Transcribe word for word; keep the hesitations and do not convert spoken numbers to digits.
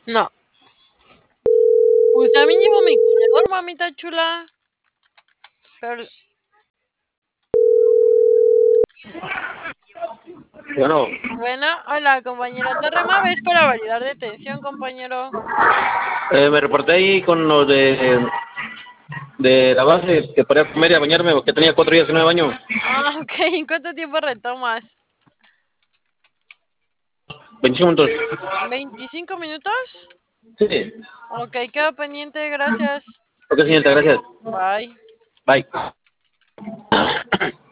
No. Pues también llevo mi corredor, mamita chula. Pero... Bueno. Bueno, hola, compañero Terrema, ves para validar detención, compañero. Eh, me reporté ahí con los de, de la base, que para comer y a bañarme, porque tenía cuatro días y no me baño. Ah, ok. ¿En cuánto tiempo retomas? veinticinco minutos. ¿veinticinco minutos? Sí. Ok, quedo pendiente, gracias. Ok, señorita, gracias. Bye. Bye.